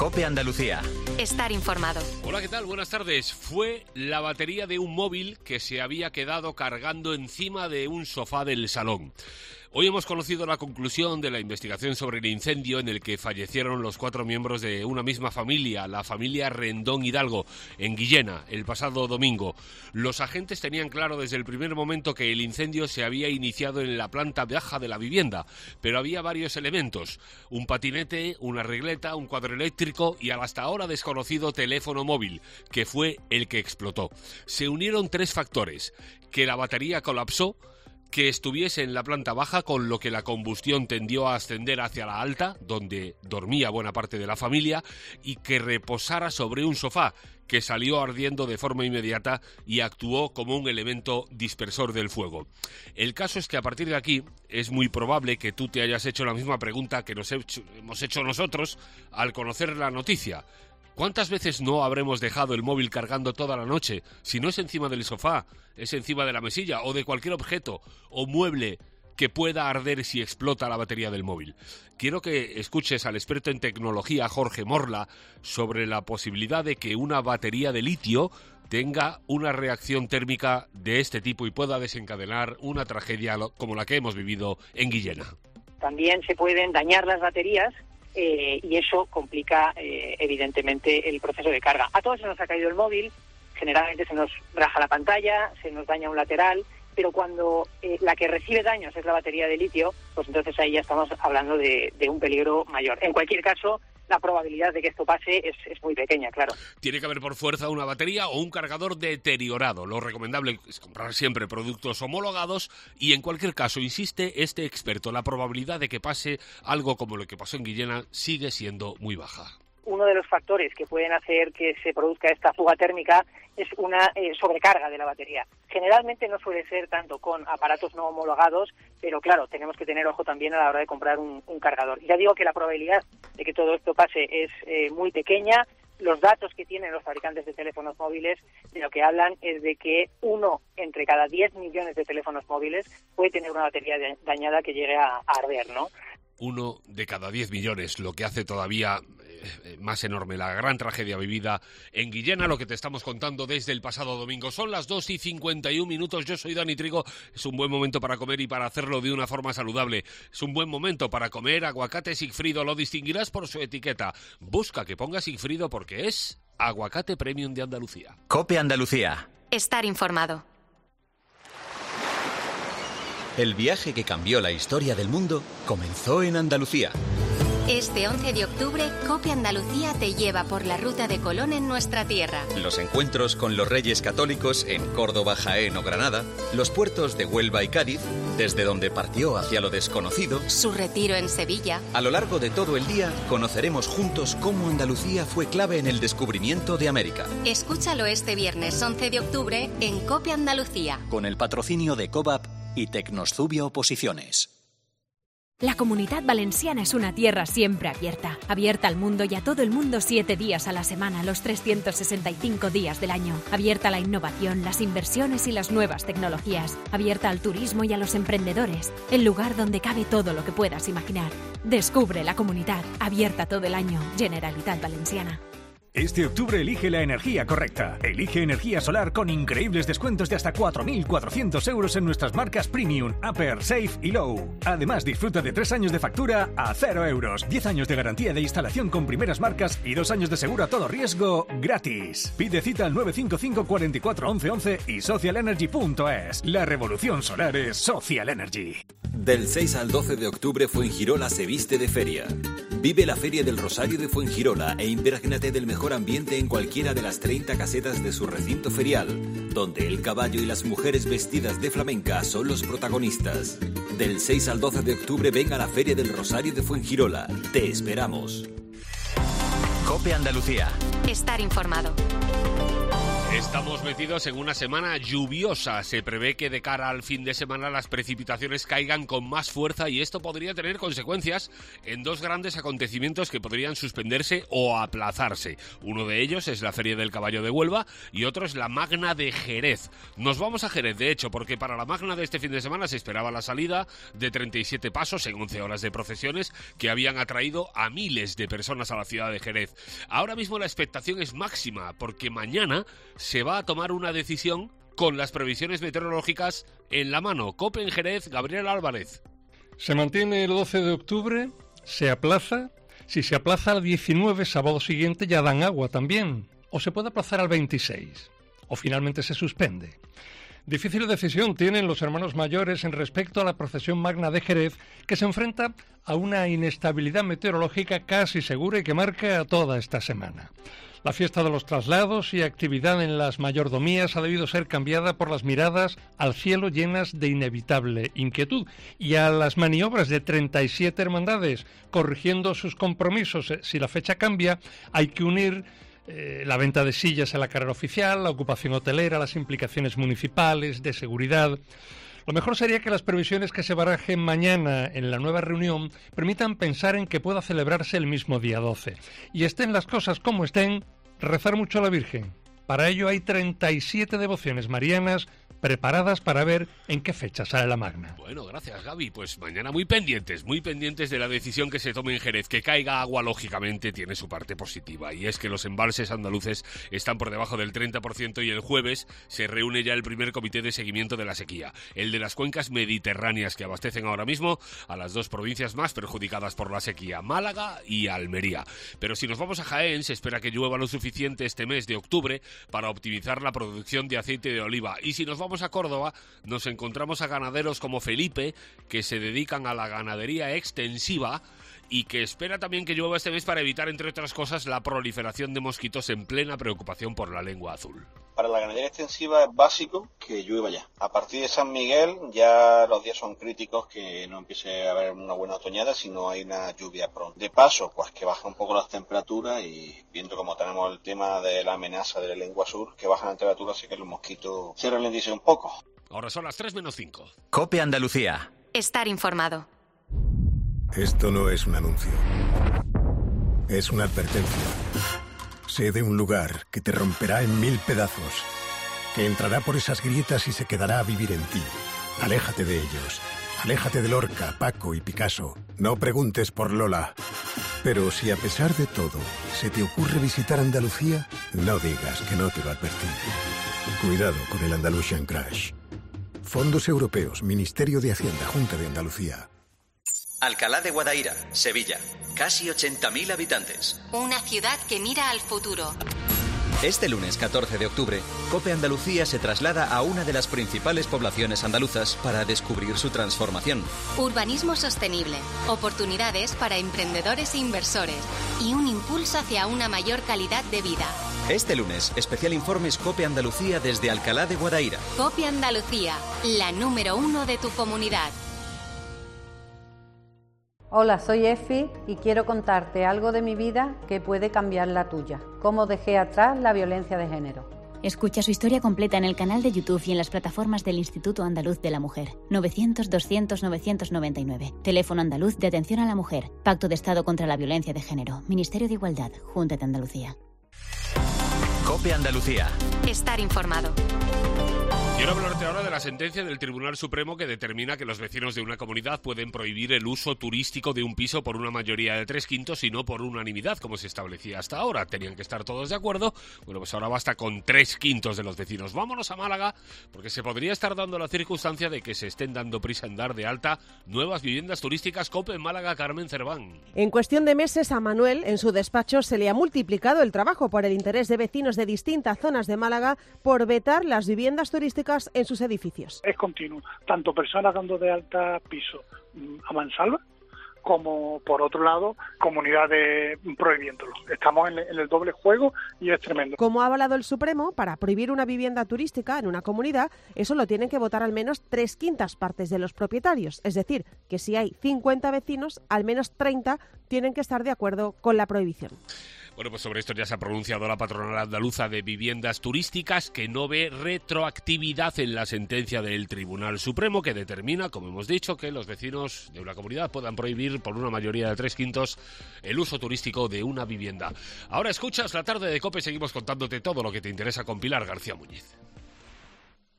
COPE Andalucía. Estar informado. Hola, ¿qué tal? Buenas tardes. Fue la batería de un móvil que se había quedado cargando encima de un sofá del salón. Hoy hemos conocido la conclusión de la investigación sobre el incendio en el que fallecieron los 4 miembros de una misma familia, la familia Rendón Hidalgo, en Guillena, el pasado domingo. Los agentes tenían claro desde el primer momento que el incendio se había iniciado en la planta baja de la vivienda, pero había varios elementos: un patinete, una regleta, un cuadro eléctrico y al hasta ahora desconocido teléfono móvil, que fue el que explotó. Se unieron 3 factores: que la batería colapsó, que estuviese en la planta baja, con lo que la combustión tendió a ascender hacia la alta, donde dormía buena parte de la familia, y que reposara sobre un sofá, que salió ardiendo de forma inmediata y actuó como un elemento dispersor del fuego. El caso es que a partir de aquí es muy probable que tú te hayas hecho la misma pregunta que nos hemos hecho nosotros al conocer la noticia. ¿Cuántas veces no habremos dejado el móvil cargando toda la noche? Si no es encima del sofá, es encima de la mesilla o de cualquier objeto o mueble que pueda arder si explota la batería del móvil. Quiero que escuches al experto en tecnología, Jorge Morla, sobre la posibilidad de que una batería de litio tenga una reacción térmica de este tipo y pueda desencadenar una tragedia como la que hemos vivido en Guillena. También se pueden dañar las baterías y eso complica evidentemente el proceso de carga. A todos se nos ha caído el móvil, generalmente se nos raja la pantalla, se nos daña un lateral, pero cuando la que recibe daños es la batería de litio, pues entonces ahí ya estamos hablando de un peligro mayor. En cualquier caso, la probabilidad de que esto pase es muy pequeña, claro. Tiene que haber por fuerza una batería o un cargador deteriorado. Lo recomendable es comprar siempre productos homologados y en cualquier caso, insiste este experto, la probabilidad de que pase algo como lo que pasó en Guillena sigue siendo muy baja. Uno de los factores que pueden hacer que se produzca esta fuga térmica es una sobrecarga de la batería. Generalmente no suele ser tanto con aparatos no homologados, pero claro, tenemos que tener ojo también a la hora de comprar un cargador. Ya digo que la probabilidad de que todo esto pase es muy pequeña. Los datos que tienen los fabricantes de teléfonos móviles de lo que hablan es de que 1 entre cada 10 millones de teléfonos móviles puede tener una batería dañada que llegue a arder, ¿no? 1 de cada 10 millones, lo que hace todavía más enorme la gran tragedia vivida en Guillena, lo que te estamos contando desde el pasado domingo. Son las 2:51. Yo soy Dani Trigo. Es un buen momento para comer y para hacerlo de una forma saludable. Es un buen momento para comer aguacate Sigfrido. Lo distinguirás por su etiqueta. Busca que ponga Sigfrido porque es aguacate premium de Andalucía. COPE Andalucía. Estar informado. El viaje que cambió la historia del mundo comenzó en Andalucía. Este 11 de octubre, COPE Andalucía te lleva por la ruta de Colón en nuestra tierra. Los encuentros con los Reyes Católicos en Córdoba, Jaén o Granada, los puertos de Huelva y Cádiz, desde donde partió hacia lo desconocido, Su retiro en Sevilla. A lo largo de todo el día conoceremos juntos cómo Andalucía fue clave en el descubrimiento de América. Escúchalo este viernes 11 de octubre en COPE Andalucía. Con el patrocinio de COVAP y Tecnosubia Oposiciones. La Comunitat Valenciana es una tierra siempre abierta. Abierta al mundo y a todo el mundo 7 días a la semana, los 365 días del año. Abierta a la innovación, las inversiones y las nuevas tecnologías. Abierta al turismo y a los emprendedores. El lugar donde cabe todo lo que puedas imaginar. Descubre la Comunitat, abierta todo el año. Generalitat Valenciana. Este octubre elige la energía correcta. Elige energía solar con increíbles descuentos de hasta 4.400 euros en nuestras marcas Premium, Upper, Safe y Low. Además, disfruta de 3 años de factura a 0 euros, 10 años de garantía de instalación con primeras marcas y 2 años de seguro a todo riesgo gratis. Pide cita al 955 44 11 11 y socialenergy.es. La revolución solar es Social Energy. Del 6 al 12 de octubre Fuengirola se viste de feria. Vive la Feria del Rosario de Fuengirola e imprégnate del mejor ambiente en cualquiera de las 30 casetas de su recinto ferial, donde el caballo y las mujeres vestidas de flamenca son los protagonistas. Del 6 al 12 de octubre ven a la Feria del Rosario de Fuengirola. Te esperamos. COPE Andalucía. Estar informado. Estamos metidos en una semana lluviosa. Se prevé que de cara al fin de semana las precipitaciones caigan con más fuerza y esto podría tener consecuencias en dos grandes acontecimientos que podrían suspenderse o aplazarse. Uno de ellos es la Feria del Caballo de Huelva y otro es la Magna de Jerez. Nos vamos a Jerez, de hecho, porque para la Magna de este fin de semana se esperaba la salida de 37 pasos en 11 horas de procesiones que habían atraído a miles de personas a la ciudad de Jerez. Ahora mismo la expectación es máxima porque mañana se va a tomar una decisión con las previsiones meteorológicas en la mano. COPE en Jerez, Gabriel Álvarez. Se mantiene el 12 de octubre, se aplaza. Si se aplaza al 19, sábado siguiente, ya dan agua también. O se puede aplazar al 26. O finalmente se suspende. Difícil decisión tienen los hermanos mayores en respecto a la procesión magna de Jerez, que se enfrenta a una inestabilidad meteorológica casi segura y que marca toda esta semana. La fiesta de los traslados y actividad en las mayordomías ha debido ser cambiada por las miradas al cielo llenas de inevitable inquietud y a las maniobras de 37 hermandades corrigiendo sus compromisos. Si la fecha cambia, hay que unir la venta de sillas en la carrera oficial, la ocupación hotelera, las implicaciones municipales, de seguridad. Lo mejor sería que las previsiones que se barajen mañana en la nueva reunión permitan pensar en que pueda celebrarse el mismo día 12. Y estén las cosas como estén, rezar mucho a la Virgen. Para ello hay 37 devociones marianas preparadas para ver en qué fecha sale la Magna. Bueno, gracias, Gaby. Pues mañana muy pendientes de la decisión que se tome en Jerez. Que caiga agua, lógicamente, tiene su parte positiva. Y es que los embalses andaluces están por debajo del 30% y el jueves se reúne ya el primer comité de seguimiento de la sequía. El de las cuencas mediterráneas que abastecen ahora mismo a las dos provincias más perjudicadas por la sequía, Málaga y Almería. Pero si nos vamos a Jaén, se espera que llueva lo suficiente este mes de octubre para optimizar la producción de aceite de oliva. Y si nos vamos a Córdoba, nos encontramos a ganaderos como Felipe, que se dedican a la ganadería extensiva y que espera también que llueva este mes para evitar, entre otras cosas, la proliferación de mosquitos en plena preocupación por la lengua azul. Para la ganadería extensiva es básico que llueva ya. A partir de San Miguel ya los días son críticos, que no empiece a haber una buena otoñada si no hay una lluvia pronto. De paso, pues que baja un poco las temperaturas y viendo como tenemos el tema de la amenaza de la lengua azul, que bajan las temperaturas, así que los mosquitos se ralenticen un poco. Ahora son las 3:05. COPE Andalucía. Estar informado. Esto no es un anuncio. Es una advertencia. Sé de un lugar que te romperá en 1000 pedazos, que entrará por esas grietas y se quedará a vivir en ti. Aléjate de ellos. Aléjate de Lorca, Paco y Picasso. No preguntes por Lola. Pero si a pesar de todo se te ocurre visitar Andalucía, no digas que no te lo advertí. Cuidado con el Andalusian Crash. Fondos Europeos, Ministerio de Hacienda, Junta de Andalucía. Alcalá de Guadaira, Sevilla. Casi 80.000 habitantes. Una ciudad que mira al futuro. Este lunes 14 de octubre, COPE Andalucía se traslada a una de las principales poblaciones andaluzas para descubrir su transformación. Urbanismo sostenible, oportunidades para emprendedores e inversores y un impulso hacia una mayor calidad de vida. Este lunes, especial informes COPE Andalucía desde Alcalá de Guadaira. COPE Andalucía, la número 1 de tu comunidad. Hola, soy Efi y quiero contarte algo de mi vida que puede cambiar la tuya. Cómo dejé atrás la violencia de género. Escucha su historia completa en el canal de YouTube y en las plataformas del Instituto Andaluz de la Mujer. 900-200-999. Teléfono andaluz de atención a la mujer. Pacto de Estado contra la violencia de género. Ministerio de Igualdad. Junta de Andalucía. COPE Andalucía. Estar informado. Quiero hablarte ahora de la sentencia del Tribunal Supremo que determina que los vecinos de una comunidad pueden prohibir el uso turístico de un piso por una mayoría de 3/5 y no por unanimidad, como se establecía hasta ahora. Tenían que estar todos de acuerdo. Bueno, pues ahora basta con 3/5 de los vecinos. Vámonos a Málaga, porque se podría estar dando la circunstancia de que se estén dando prisa en dar de alta nuevas viviendas turísticas. COPE en Málaga, Carmen Cerván. En cuestión de meses, a Manuel, en su despacho, se le ha multiplicado el trabajo por el interés de vecinos de distintas zonas de Málaga por vetar las viviendas turísticas en sus edificios. Es continuo, tanto personas dando de alta piso a mansalva, como por otro lado comunidades prohibiéndolo. Estamos en el doble juego y es tremendo. Como ha avalado el Supremo, para prohibir una vivienda turística en una comunidad, eso lo tienen que votar al menos 3/5 partes de los propietarios. Es decir, que si hay 50 vecinos, al menos 30 tienen que estar de acuerdo con la prohibición. Bueno, pues sobre esto ya se ha pronunciado la patronal andaluza de viviendas turísticas, que no ve retroactividad en la sentencia del Tribunal Supremo, que determina, como hemos dicho, que los vecinos de una comunidad puedan prohibir por una mayoría de 3/5 el uso turístico de una vivienda. Ahora escuchas La Tarde de COPE, seguimos contándote todo lo que te interesa con Pilar García Muñiz.